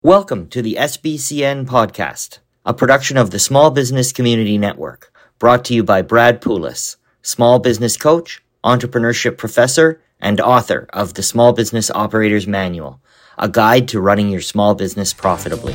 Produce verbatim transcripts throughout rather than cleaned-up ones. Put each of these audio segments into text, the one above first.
Welcome to the S B C N podcast, a production of the Small Business Community Network, brought to you by Brad Poulos, small business coach, entrepreneurship professor, and author of the Small Business Operator's Manual, a guide to running your small business profitably.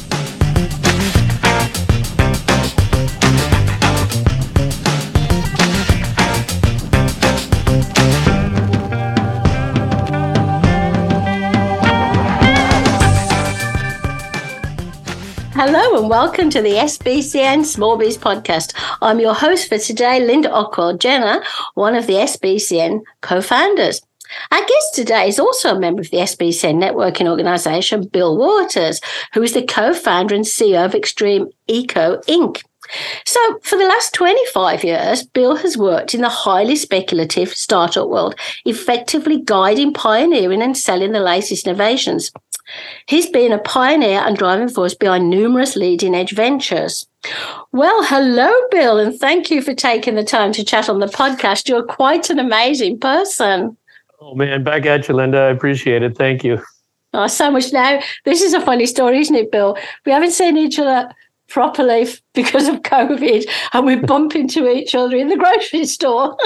Hello and welcome to the S B C N Small Biz Podcast. I'm your host for today, Linda Ockwell-Jenner, one of the S B C N co-founders. Our guest today is also a member of the S B C N networking organisation, Bill Waters, who is the co-founder and C E O of Extreme Eco Incorporated. So for the last twenty-five years, Bill has worked in the highly speculative startup world, effectively guiding, pioneering and selling the latest innovations. He's been a pioneer and driving force behind numerous leading-edge ventures. Well, hello, Bill, and thank you for taking the time to chat on the podcast. You're quite an amazing person. Oh, man, back at you, Linda. I appreciate it. Thank you. Oh, so much now. This is a funny story, isn't it, Bill? We haven't seen each other properly because of COVID, and we bump into each other in the grocery store.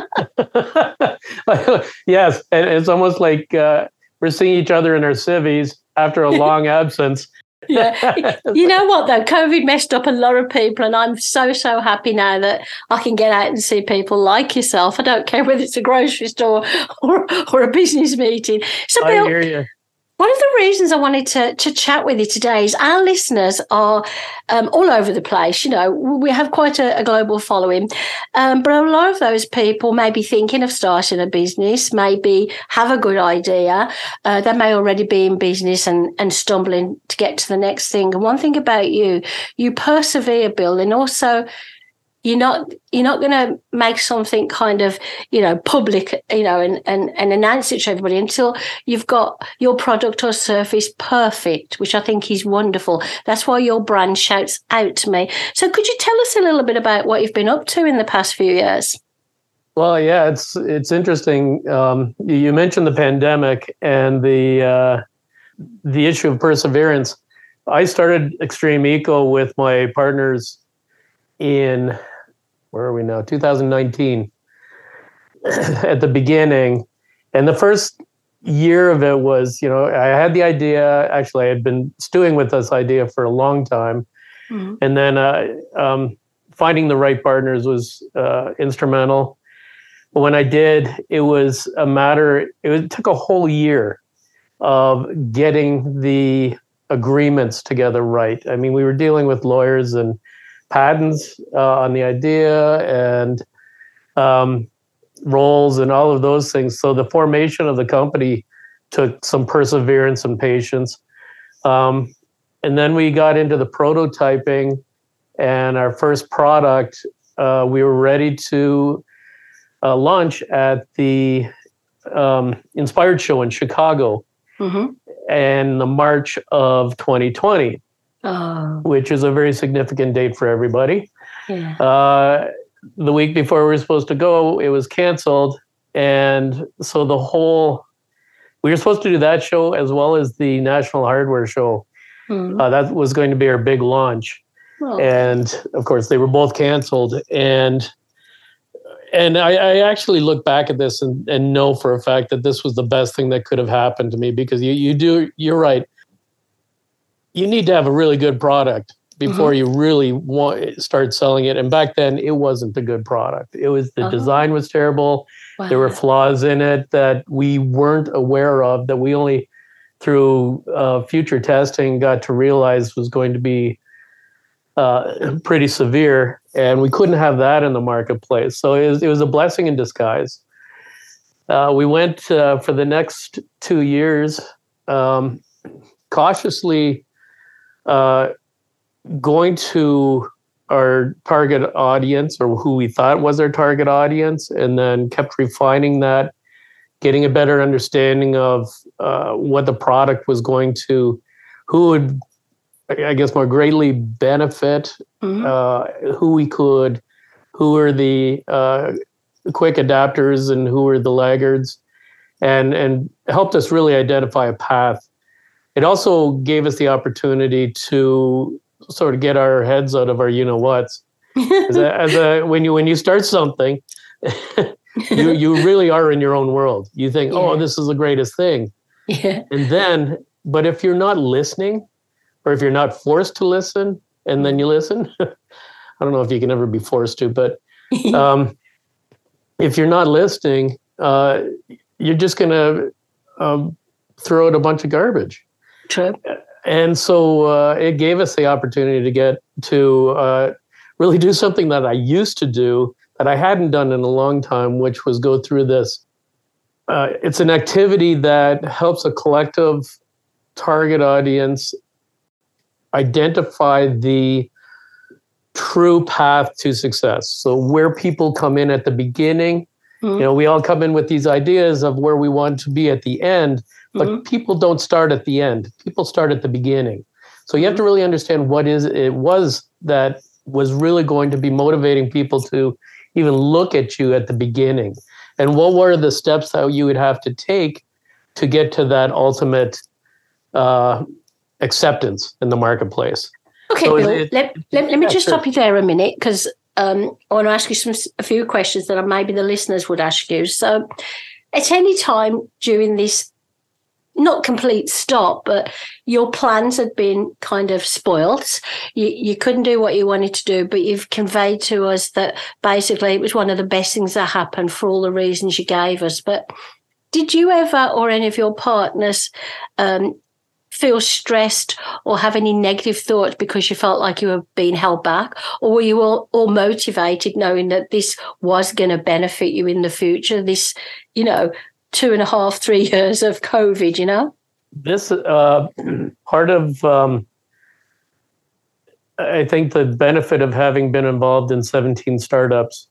Yes, and it's almost like uh, we're seeing each other in our civvies after a long absence. Yeah. You know what, though? COVID messed up a lot of people, and I'm so, so happy now that I can get out and see people like yourself. I don't care whether it's a grocery store or, or a business meeting. So, Bill, I hear you. One of the reasons I wanted to, to chat with you today is our listeners are um, all over the place. You know, we have quite a, a global following, um, but a lot of those people may be thinking of starting a business, maybe have a good idea. Uh, they may already be in business and, and stumbling to get to the next thing. And one thing about you, you persevere, Bill, and also You're not you're not going to make something kind of, you know, public, you know, and, and, and announce it to everybody until you've got your product or service perfect, which I think is wonderful. That's why your brand shouts out to me. So could you tell us a little bit about what you've been up to in the past few years? Well, yeah, it's it's interesting. Um, you mentioned the pandemic and the uh, the issue of perseverance. I started Extreme Eco with my partners in where are we now? two thousand nineteen at the beginning. And the first year of it was, you know, I had the idea. Actually, I had been stewing with this idea for a long time. Mm-hmm. And then uh, um, finding the right partners was uh, instrumental. But when I did, it was a matter, it, was, it took a whole year of getting the agreements together right. I mean, we were dealing with lawyers and patents uh, on the idea and um, roles and all of those things. So the formation of the company took some perseverance and patience. Um, and then we got into the prototyping, and our first product, uh, we were ready to uh, launch at the um, Inspired Show in Chicago mm-hmm. in the March of twenty twenty. Oh. Which is a very significant date for everybody. Yeah. Uh, the week before we were supposed to go, it was canceled. And so the whole, we were supposed to do that show as well as the National Hardware Show. Mm. Uh, that was going to be our big launch. Oh. And of course, they were both canceled. And and I, I actually look back at this and, and know for a fact that this was the best thing that could have happened to me, because you, you do, you're right. You need to have a really good product before mm-hmm. you really want start selling it. And back then, it wasn't a good product. It was the uh-huh. design was terrible. Wow. There were flaws in it that we weren't aware of, that we only through uh, future testing got to realize was going to be uh, pretty severe. And we couldn't have that in the marketplace. So it was, it was a blessing in disguise. Uh, we went uh, for the next two years um, cautiously Uh, going to our target audience, or who we thought was our target audience, and then kept refining that, getting a better understanding of uh, what the product was going to, who would, I guess, more greatly benefit, mm-hmm. uh, who we could, who were the uh, quick adapters and who were the laggards, and and helped us really identify a path it also gave us the opportunity to sort of get our heads out of our you know whats. As a, as a when you when you start something, you you really are in your own world. You think, yeah. oh, this is the greatest thing, yeah. And then, but if you're not listening, or if you're not forced to listen, and then you listen, I don't know if you can ever be forced to, but um, if you're not listening, uh, you're just gonna um, throw out a bunch of garbage. True. And so uh, it gave us the opportunity to get to uh, really do something that I used to do that I hadn't done in a long time, which was go through this. Uh, it's an activity that helps a collective target audience identify the true path to success. So where people come in at the beginning, mm-hmm. you know, we all come in with these ideas of where we want to be at the end, but mm-hmm. people don't start at the end. People start at the beginning. So you have to really understand what is it was that was really going to be motivating people to even look at you at the beginning. And what were the steps that you would have to take to get to that ultimate uh, acceptance in the marketplace? Okay, so Bill, it, let, let, let me yeah, just sure. stop you there a minute, because um, I want to ask you some a few questions that maybe the listeners would ask you. So at any time during this, not complete stop, but your plans had been kind of spoilt. You, you couldn't do what you wanted to do, but you've conveyed to us that basically it was one of the best things that happened for all the reasons you gave us. But did you ever, or any of your partners, um, feel stressed or have any negative thoughts because you felt like you were being held back? Or were you all, all motivated knowing that this was going to benefit you in the future, this, you know, two and a half, three years of COVID, you know? This uh, part of, um, I think the benefit of having been involved in seventeen startups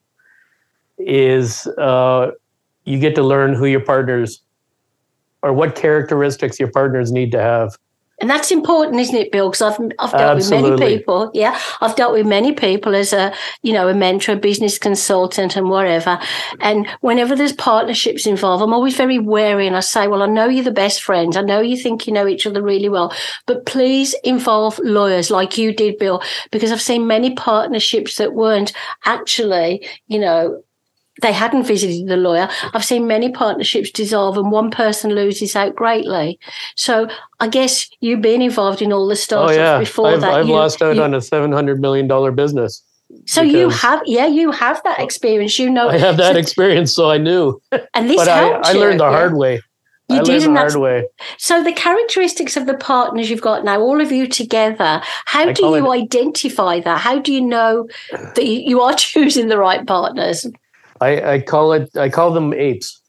is uh, you get to learn who your partners or what characteristics your partners need to have. And that's important, isn't it, Bill? Because I've I've dealt Absolutely. with many people. Yeah, I've dealt with many people as a you know a mentor, a business consultant, and whatever. And whenever there's partnerships involved, I'm always very wary, and I say, well, I know you're the best friends. I know you think you know each other really well, but please involve lawyers like you did, Bill, because I've seen many partnerships that weren't actually, you know. They hadn't visited the lawyer. I've seen many partnerships dissolve and one person loses out greatly. So I guess you being involved in all the startups oh, yeah. before I've, that. I've you, lost out you, on a seven hundred million dollars business. So you have, yeah, you have that experience. You know, I have that so, experience, so I knew. And this but helped I, I learned you, the yeah. hard way. You I did, learned the hard way. So the characteristics of the partners you've got now, all of you together, how I do you it, identify that? How do you know that you are choosing the right partners? I, I call it. I call them apes.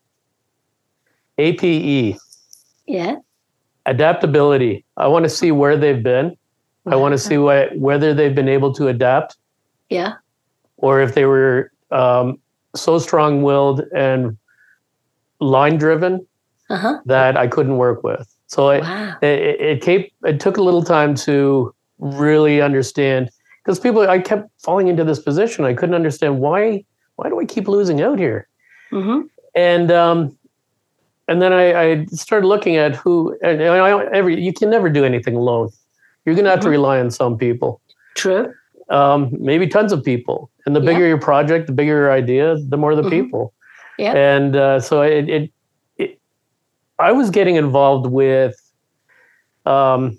A P E. Yeah. Adaptability. I want to see where they've been. I want to see what, whether they've been able to adapt. Yeah. Or if they were um, so strong-willed and line-driven uh-huh. that I couldn't work with. So it, wow. it, it, came, it took a little time to really understand, because people, I kept falling into this position. I couldn't understand why. Why do I keep losing out here? Mm-hmm. And um, and then I, I started looking at who. And, and I, every you can never do anything alone. You're going to have mm-hmm. to rely on some people. True. Um, maybe tons of people. And the bigger yeah. your project, the bigger your idea, the more the mm-hmm. people. Yeah. And uh, so it, it, it, I was getting involved with um,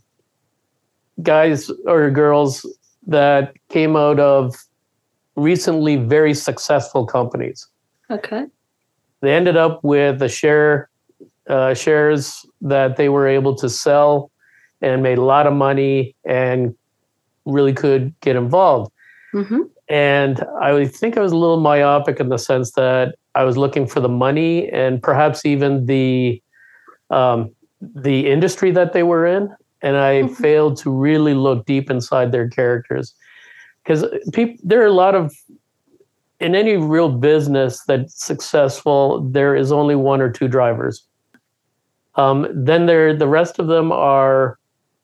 guys or girls that came out of recently very successful companies. Okay. They ended up with a share uh, shares that they were able to sell and made a lot of money and really could get involved. Mm-hmm. And I think I was a little myopic in the sense that I was looking for the money and perhaps even the um, the industry that they were in. And I mm-hmm. failed to really look deep inside their characters. Because people, there are a lot of, in any real business that's successful, there is only one or two drivers. Um, then there, the rest of them are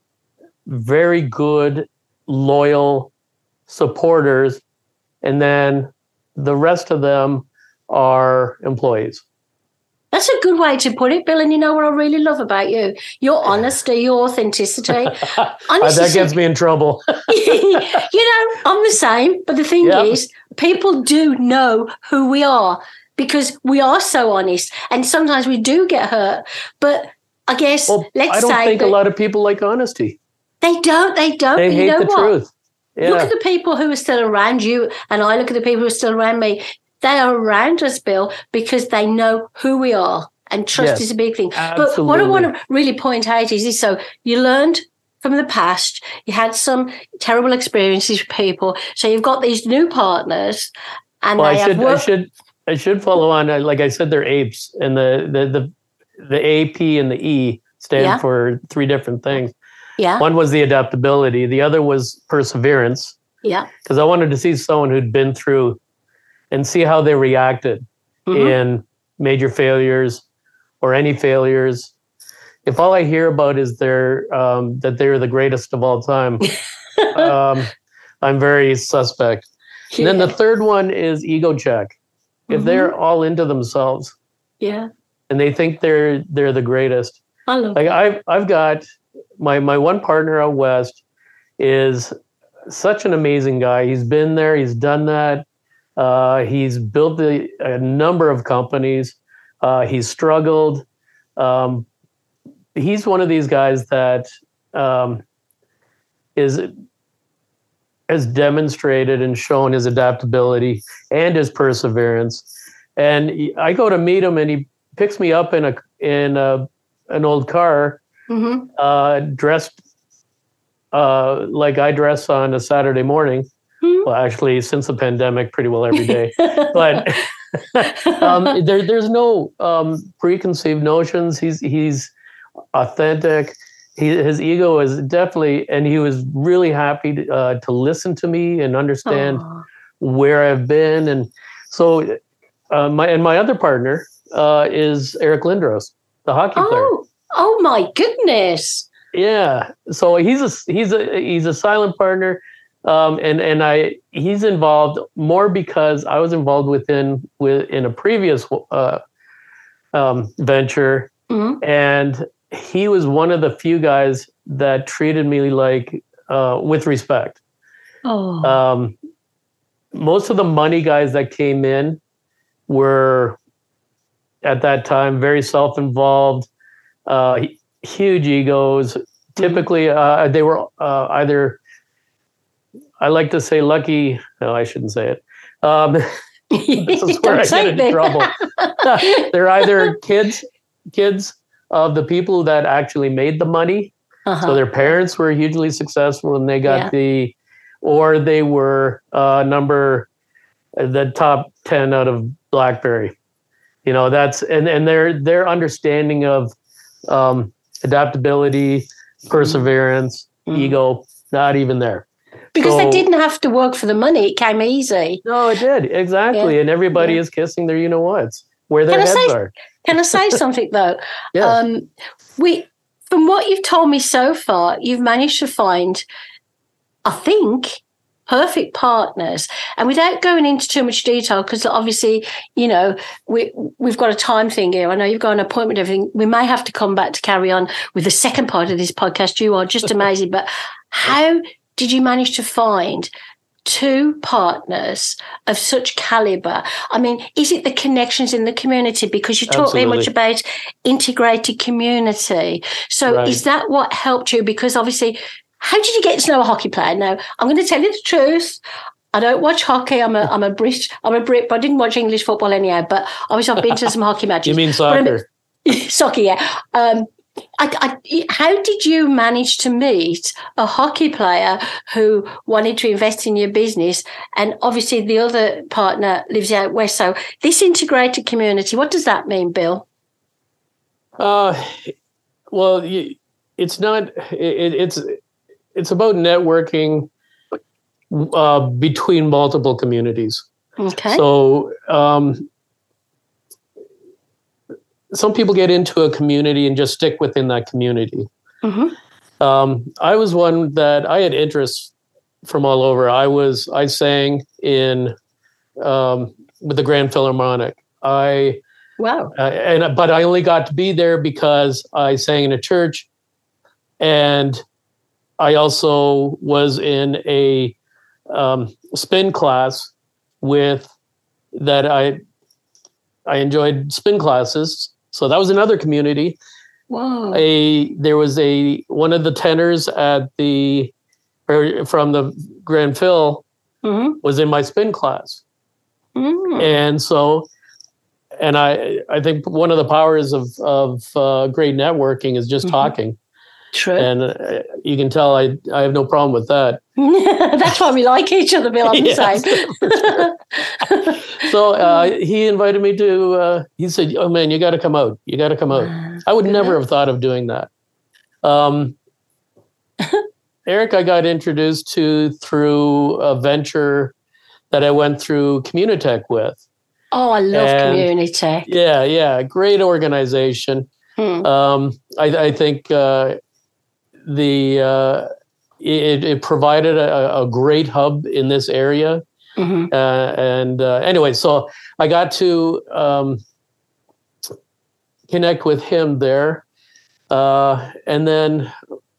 very good, loyal supporters, and then the rest of them are employees. That's a good way to put it, Bill. And you know what I really love about you? Your honesty, your authenticity. Honestly, that gets me in trouble. You know, I'm the same. But the thing Yep. is, people do know who we are because we are so honest. And sometimes we do get hurt. But I guess, Well, let's I don't say think that a lot of people like honesty. they don't. They don't. They But you hate know the what? truth. Yeah. Look at the people who are still around you, and I look at the people who are still around me. They are around us, Bill, because they know who we are, and trust Yes, is a big thing. absolutely. But what I want to really point out is this: so you learned from the past, you had some terrible experiences with people, so you've got these new partners, and Well, I they should, have I worked. should, I should follow on. Uh, Like I said, they're apes, and the the the, the A, P, and the E stand Yeah. for three different things. Yeah, One was the adaptability. The other was perseverance, yeah, because I wanted to see someone who'd been through and see how they reacted Mhm. in major failures or any failures. If all I hear about is their um, that they're the greatest of all time, um, I'm very suspect. And then the third one is ego check. If Mhm. they're all into themselves yeah. and they think they're they're the greatest, I love like it. I've I've got my my one partner out west is such an amazing guy. He's been there. He's done that. Uh, he's built a, a number of companies. Uh, he's struggled. Um, he's one of these guys that um, is has demonstrated and shown his adaptability and his perseverance. And he- I go to meet him, and he picks me up in a in a, an old car, hmm uh, dressed uh, like I dress on a Saturday morning. Hmm. Well, actually, since the pandemic, pretty well every day. But um, there, there's no um, preconceived notions. He's he's authentic. He, his ego is definitely, and he was really happy to, uh, to listen to me and understand Aw. where I've been. And so, uh, my and my other partner uh, is Eric Lindros, the hockey player. Oh, oh my goodness. Yeah. So he's a he's a he's a silent partner, um, and and I he's involved more because I was involved within with in a previous uh, um, venture, Mhm. and he was one of the few guys that treated me like uh, with respect. Oh, Um, most of the money guys that came in were at that time very self-involved, uh, huge egos. Typically, uh, they were uh, either, I like to say lucky. No, I shouldn't say it. Um, this is where Don't I say get into it. trouble. They're either kids, kids of the people that actually made the money. Uh-huh. So their parents were hugely successful, and they got Yeah. the, or they were uh, number, the top ten out of BlackBerry. You know, that's and and their their understanding of um, adaptability, perseverance, Mhm. ego, not even there. Because they So- didn't have to work for the money. It came easy. No, it did exactly, Yeah. and everybody Yeah. is kissing their you know whats where their Can I heads say- are. Can I say something though? Yes. Um, we, from what you've told me so far, you've managed to find, I think, perfect partners. And without going into too much detail, because obviously, you know, we we've got a time thing here. I know you've got an appointment, everything. We may have to come back to carry on with the second part of this podcast. You are just amazing. But how did you manage to find two partners of such caliber? I mean, is it the connections in the community? Because you talk very much Absolutely. about integrated community. So Right. is that what helped you? Because obviously, how did you get to know a hockey player? Now, I'm going to tell you the truth. I don't watch hockey. I'm a I'm a Brit. I'm a Brit, but I didn't watch English football anyhow. But obviously, I've been to some hockey matches. You mean But I'm- soccer? Soccer, yeah. Um, I, I, how did you manage to meet a hockey player who wanted to invest in your business? And obviously, the other partner lives out west. So, this integrated community, what does that mean, Bill? Uh, well, you, it's not. It, it's it's about networking uh, between multiple communities. Okay. So um, some people get into a community and just stick within that community. Mhm. Um, I was one that I had interests from all over. I was I sang in um, with the Grand Philharmonic. I Wow. Uh, and but I only got to be there because I sang in a church, and I also was in a um, spin class with that I I enjoyed spin classes. So that was another community. Wow. A there was a one of the tenors at the or from the Grand Phil Mm-hmm. was in my spin class. Mm. And so, and I, I think one of the powers of, of uh, great networking is just Mhm. talking. True. And uh, you can tell I, I have no problem with that. That's why we like each other, Bill. I'm the Yes, same. So uh, he invited me to, uh, he said, oh man, you got to come out. You got to come out. I would Good. never have thought of doing that. Um, Eric, I got introduced to through a venture that I went through Communitech with. Oh, I love And- Community. Yeah, yeah, great organization. Hmm. Um, I, I think uh, the uh, it, it provided a, a great hub in this area. Mhm. Uh, and uh, anyway, so I got to um, connect with him there. Uh, and then,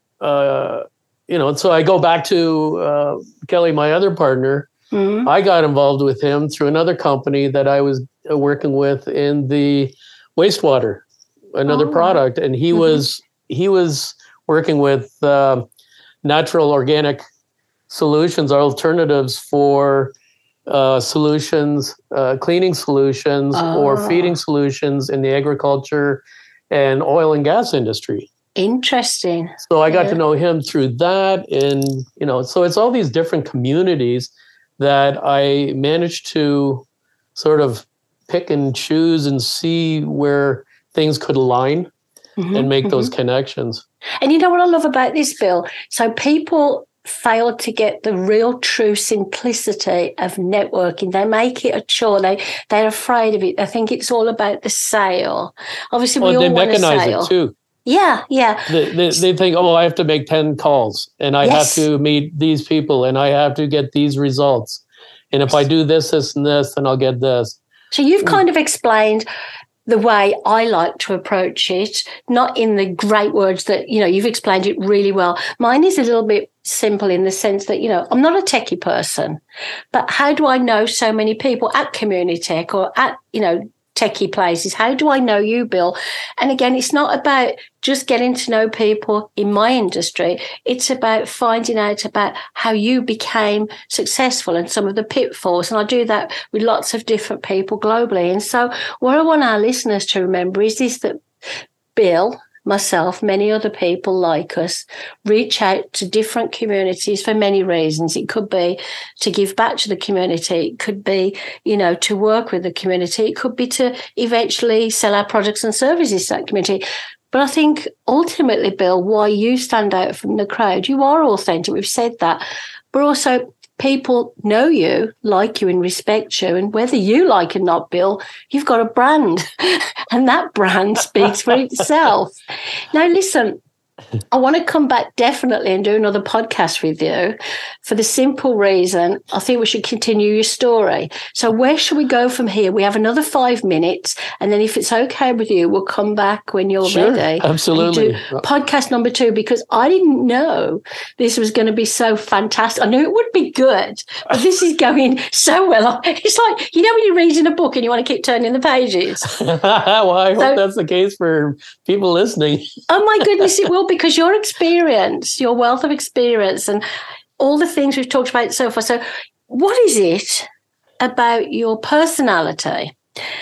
uh, you know, so I go back to uh, Kelly, my other partner. Mhm. I got involved with him through another company that I was working with in the wastewater, another Oh. product. And he Mhm. was he was working with uh, natural organic solutions, alternatives for uh, solutions, uh, cleaning solutions, or Ah. feeding solutions in the agriculture and oil and gas industry. Interesting. So I got Yeah. to know him through that. And, you know, so it's all these different communities that I managed to sort of pick and choose and see where things could align Mhm, and make mhm. those connections. And you know what I love about this, Bill? So people fail to get the real true simplicity of networking. They make it a chore. They, they're afraid of it. They think it's all about the sale. Obviously, we Well, all they want a mechanize sale. it too. Yeah, yeah. They, they, they think, oh, I have to make ten calls and I Yes. have to meet these people and I have to get these results. And if I do this, this, and this, then I'll get this. So you've kind of explained the way I like to approach it, not in the great words that, you know, you've explained it really well. Mine is a little bit simple in the sense that, you know, I'm not a techie person, but how do I know so many people at Communitech or at, you know, techie places? How do I know you, Bill? And again, it's not about just getting to know people in my industry. It's about finding out about how you became successful and some of the pitfalls. And I do that with lots of different people globally. And so what I want our listeners to remember is this, that Bill, myself, many other people like us, reach out to different communities for many reasons. It could be to give back to the community. It could be, you know, to work with the community. It could be to eventually sell our products and services to that community. But I think ultimately, Bill, why you stand out from the crowd, you are authentic. We've said that. But also people know you, like you and respect you. And whether you like it or not, Bill, you've got a brand. And that brand speaks for itself. Now, listen, I want to come back definitely and do another podcast with you for the simple reason I think we should continue your story. So where should we go from here? We have another five minutes. And then if it's okay with you, we'll come back when you're Sure, ready. absolutely. And do podcast number two, because I didn't know this was going to be so fantastic. I knew it would be good, but this is going so well. It's like, you know, when you're reading a book and you want to keep turning the pages. Well, I hope So- that's the case for people listening. Oh my goodness, it will, because your experience, your wealth of experience, and all the things we've talked about so far. So, what is it about your personality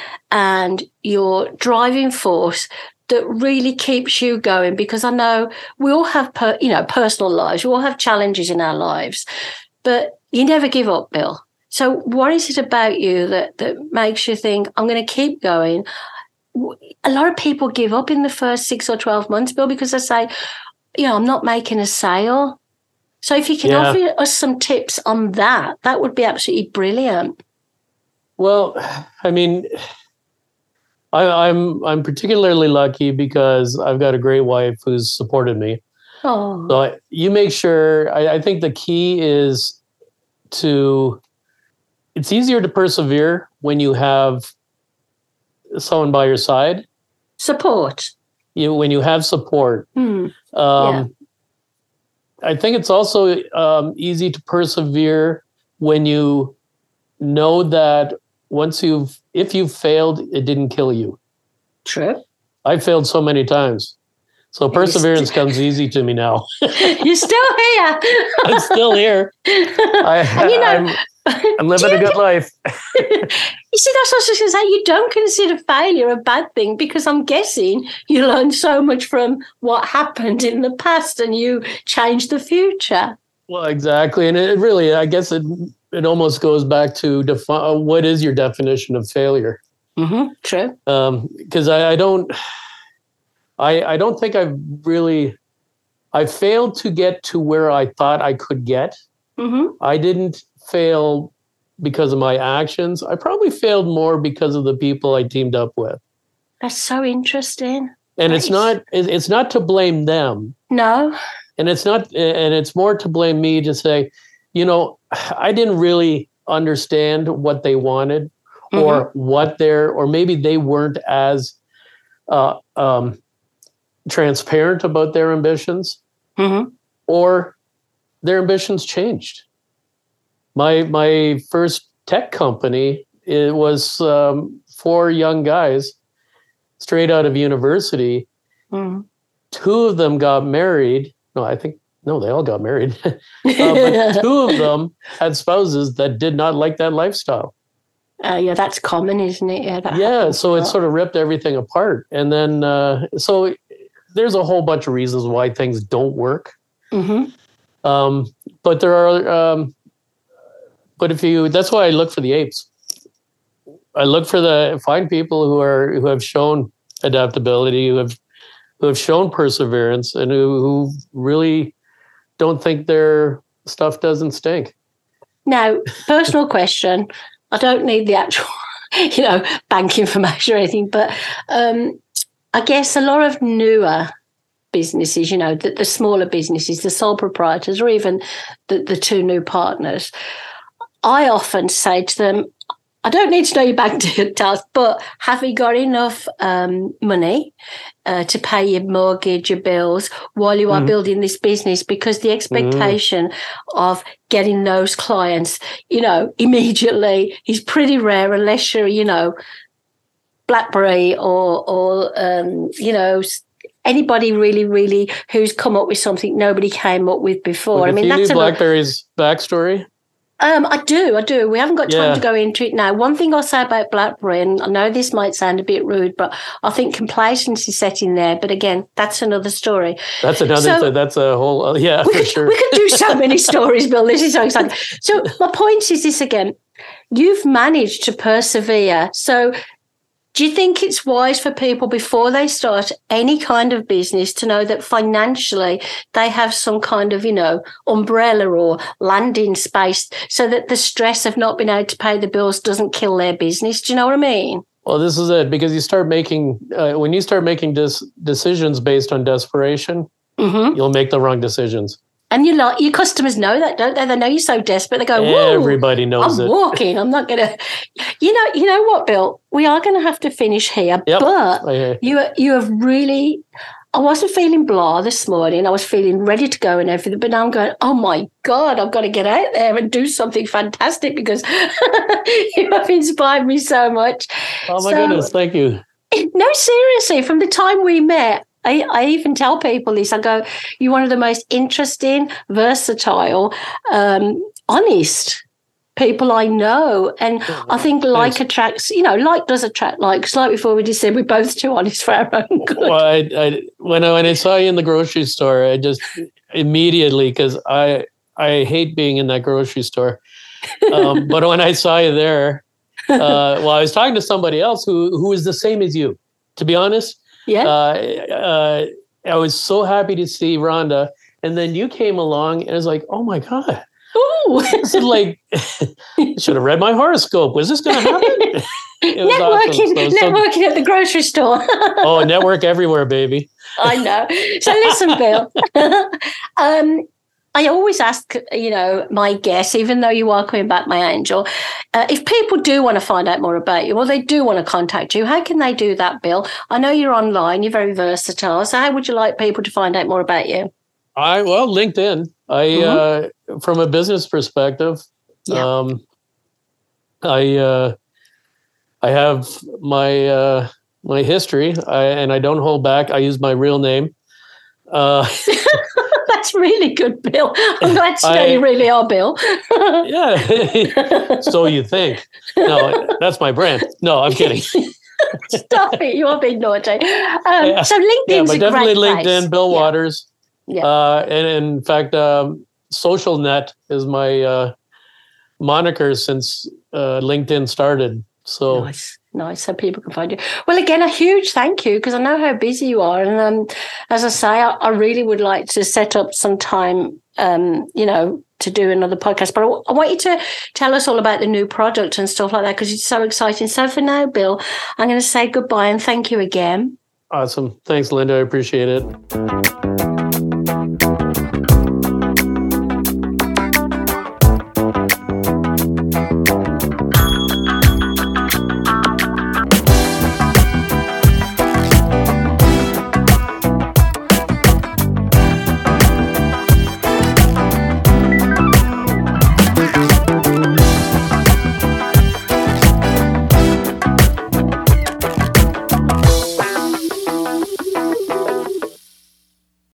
and your driving force that really keeps you going? Because I know we all have, per, you know, personal lives. We all have challenges in our lives, but you never give up, Bill. So, what is it about you that that makes you think, I'm going to keep going? A lot of people give up in the first six or twelve months, Bill, because they say, you know, I'm not making a sale. So if you can Yeah. offer us some tips on that, that would be absolutely brilliant. Well, I mean, I, I'm I'm particularly lucky because I've got a great wife who's supported me. Oh, So I, you make sure. I, I think the key is to. It's easier to persevere when you have someone by your side. Support. You when you have support. Mm. Um, Yeah. I think it's also um, easy to persevere when you know that once you've, if you've failed, it didn't kill you. True. I failed so many times. So perseverance comes easy to me now. You're still here. I'm still here. I, And you know, I'm, I'm living a good life. You see, that's what I was just going to say. You don't consider failure a bad thing because I'm guessing you learned so much from what happened in the past and you changed the future. Well, exactly. And it really, I guess it it almost goes back to define what is your definition of failure? Mm-hmm. True. Because um, I, I don't, I, I don't think I've really, I failed to get to where I thought I could get. Mm-hmm. I didn't fail because of my actions. I probably failed more because of the people I teamed up with. That's so interesting. And Nice. it's not, it's not to blame them. No. And it's not, and it's more to blame me to say, you know, I didn't really understand what they wanted mm-hmm. or what they're, or maybe they weren't as uh, um, transparent about their ambitions mm-hmm. or their ambitions changed. My, my first tech company, it was um, four young guys straight out of university. Mm-hmm. Two of them got married. No, I think, no, they all got married. uh, but two of them had spouses that did not like that lifestyle. Uh, yeah, that's common, isn't it? Yeah, that yeah so it sort of ripped everything apart. And then, uh, so there's a whole bunch of reasons why things don't work. Mm-hmm. Um, but there are, um, but if you, that's why I look for the apes. I look for the, find people who are, who have shown adaptability, who have, who have shown perseverance and who, who really don't think their stuff doesn't stink. Now, personal question. I don't need the actual, you know, bank information or anything, but um, I guess a lot of newer businesses, you know, the, the smaller businesses, the sole proprietors, or even the, the two new partners, I often say to them, I don't need to know your bank details, but have you got enough um, money uh, to pay your mortgage, your bills while you are mm-hmm. building this business? Because the expectation mm-hmm. of getting those clients, you know, immediately is pretty rare unless you're, you know, BlackBerry or, or um, you know, anybody really, really who's come up with something nobody came up with before. Well, I mean, you that's knew BlackBerry's backstory. Um, I do, I do. We haven't got time yeah. to go into it now. One thing I'll say about BlackBerry, and I know this might sound a bit rude, but I think complacency set in there. But again, that's another story. That's another, so, th- that's a whole, uh, yeah, we for could, sure. We could do so many stories, Bill. This is so exciting. So my point is this again. You've managed to persevere. So do you think it's wise for people before they start any kind of business to know that financially they have some kind of, you know, umbrella or landing space so that the stress of not being able to pay the bills doesn't kill their business? Do you know what I mean? Well, this is it, because you start making, uh, when you start making dis- decisions based on desperation, mm-hmm. you'll make the wrong decisions. And you like your customers know that, don't they? They know you're so desperate. They go, whoa, everybody knows I'm it. walking. I'm not going to, you know, you know what, Bill? We are going to have to finish here, yep. but okay. you you have really, I wasn't feeling blah this morning. I was feeling ready to go and everything, but now I'm going, oh my God, I've got to get out there and do something fantastic because you have inspired me so much. Oh my so, goodness, thank you. No, seriously, from the time we met, I, I even tell people this. I go, you're one of the most interesting, versatile, um, honest people I know. And oh, I think like thanks. attracts, you know, like does attract like. Because like before we just said, we're both too honest for our own good. Well, I, I, when, I, when I saw you in the grocery store, I just immediately, because I, I hate being in that grocery store. Um, but when I saw you there, uh, well, I was talking to somebody else who who is the same as you, to be honest. Yeah, uh, uh, I was so happy to see Rhonda, and then you came along, and I was like, "Oh my God, ooh, this is like should have read my horoscope. Was this going to happen?" It was networking, awesome. So, networking so, at the grocery store. Oh, network everywhere, baby. I know. So listen, Bill. um, I always ask, you know, my guests, even though you are coming back, my angel, uh, if people do want to find out more about you, or they do want to contact you, how can they do that, Bill? I know you're online, you're very versatile. So how would you like people to find out more about you? I well, LinkedIn. I mm-hmm. uh, from a business perspective, yeah. um, I uh, I have my uh, my history, I, and I don't hold back. I use my real name. Uh, That's really good, Bill. I'm glad to know I, you really are, Bill. Yeah, so you think. No, that's my brand. No, I'm kidding. Stop it. You are being naughty. Um, yeah. So LinkedIn's yeah, a great definitely place. LinkedIn, Bill yeah. Waters. Yeah. Uh, and in fact, um, SocialNet is my uh, moniker since uh, LinkedIn started. So nice. Nice, so people can find you. Well, again, a huge thank you, because I know how busy you are. And um, as I say, I, I really would like to set up some time, um, you know, to do another podcast. But I, I want you to tell us all about the new product and stuff like that, because it's so exciting. So for now, Bill, I'm going to say goodbye and thank you again. Awesome. Thanks, Linda. I appreciate it.